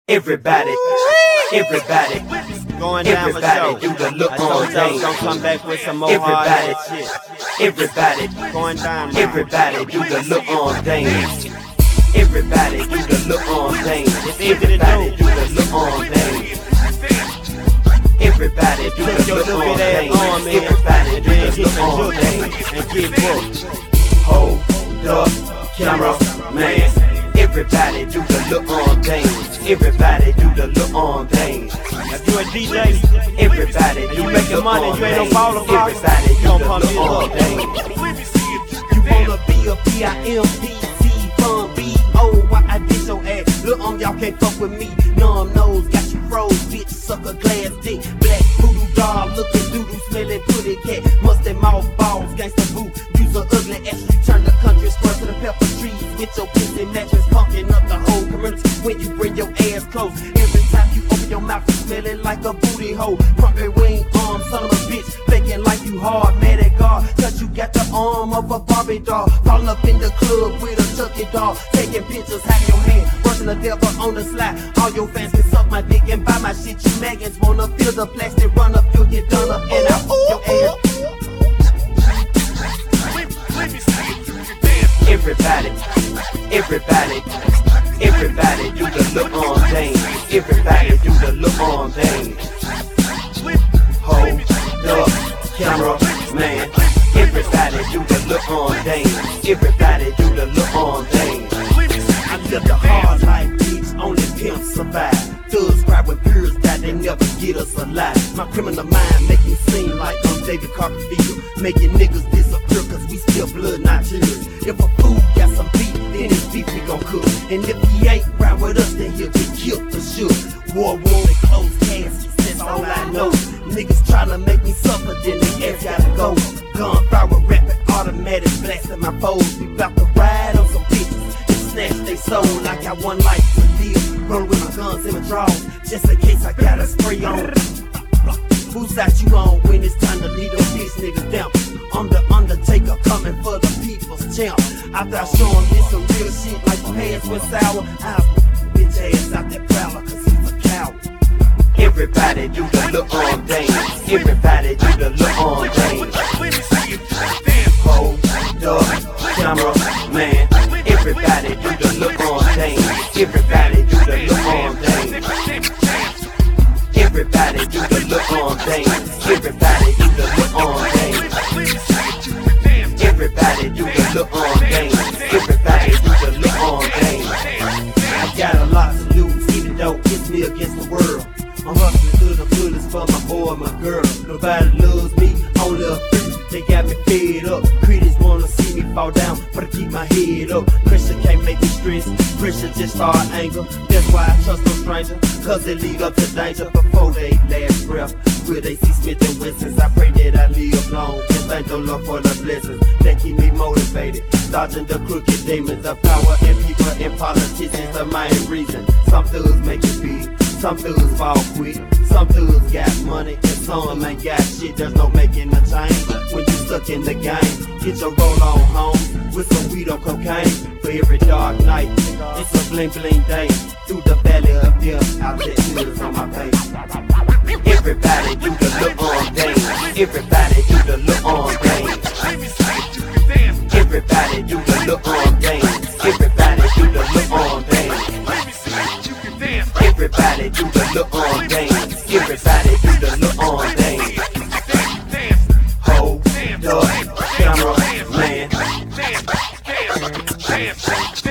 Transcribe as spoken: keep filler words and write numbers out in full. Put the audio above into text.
Everybody, everybody, going down everybody for do show. the look I on told y'all things. gonna come back with some more hard Everybody, ass shit. everybody, Going down now. everybody do the look on things. Everybody do the look on things. It's easy to Everybody do. do the look on things. Everybody do Put the your look little on bit things. ass on, man. Everybody And do then the get look some on juice things. and get booked. Hold up, camera, man. Everybody do the look on things. Everybody do the look on things. If you a D J, Everybody do you the making look money, on you ain't no things. baller block, Everybody you do gon' the pump look this on up. things. You wanna be a P I M P C fun B O? Why I did your ass? Look on y'all can't fuck with me. Numb nose, got you froze, bitch, suck a glass dick. Black voodoo doll, looking doodoo, smelling pretty cat. Mustard mouth balls, gangsta boo. Use a ugly ass, you turn the country square to the pepper trees. With your pussy mattress, pumping up the whole community. When you bring your ass close, every time you open your mouth, you smelling like a booty hole. Pumping wing arm, son of a bitch, faking like you hard, mad at God. Cause you got the arm of a Barbie doll. Fall up in the club with a Chucky doll. Taking pictures, have your hand, working the devil on the slide. All your fans can suck my dick and buy my shit. You maggots wanna feel the plastic run up, you'll get done up and out your ass. Everybody, everybody, everybody do the look on things. Everybody do the look on things. Hold up, camera, man. Everybody do the look on things. Everybody do the look on things. I live the hard life, bitch, only pimps survive. Thugs cry when peers die, they never get us alive. My criminal mind make me seem like I'm David Copperfield, making niggas disappear cause we still blood, not tears. If a fool got some beef, then his beef we gon' cook. And if he ain't right with us, then he'll get killed for sure. War room and closed caskets, that's all I know. Niggas tryna make me suffer, then they ass gotta go. Gunfire, rapid, automatic, blasting my foes. We bout to ride on some bitches and snatch they soul. I got one life to live, roll with my guns in my drawers, just in case I got a spray on. Whose side you on when it's time to lead those bitch niggas down? I'm the Undertaker coming for the people's champ. After I show him this some real shit like pants went sour, I'll bitch ass out that prowler cause he's a coward. Everybody do the look on things. Everybody do the look on things. Hold up, camera, man. Everybody do the look on things. Everybody do the look on things. Everybody do the look on things. Everybody do the look on things. Everybody do the look on things. Everybody do the look on things. I got a lot to lose, even though it's me against the world. I'm hustling to the fullest for my boy and my girl. Nobody loves me, only a few. They got me fed up. Critics wanna see me fall down, but I keep my head up. Pressure can't make me stress, pressure just start anger. That's why I trust no stranger, cause they lead up to danger before they last breath. Will they see Smith and Wessons? I pray that I live long and thank the Lord for the blessings that keep me motivated. Dodging the crooked demons of power and people and politicians, the main reason. Some thugs make it big, some thugs fall quick, some thugs got money, and some ain't got shit. There's no making a change when you stuck in the game. Get your roll on home with some weed or cocaine. For every dark night, it's a bling bling day. Through the valley of death, I'll let tears on my face. Everybody do the look on things. Everybody do the look on things. Everybody do the look on things. Everybody do the look on things. Everybody do the look on things. Everybody do the look on things. Hold up, camera, man.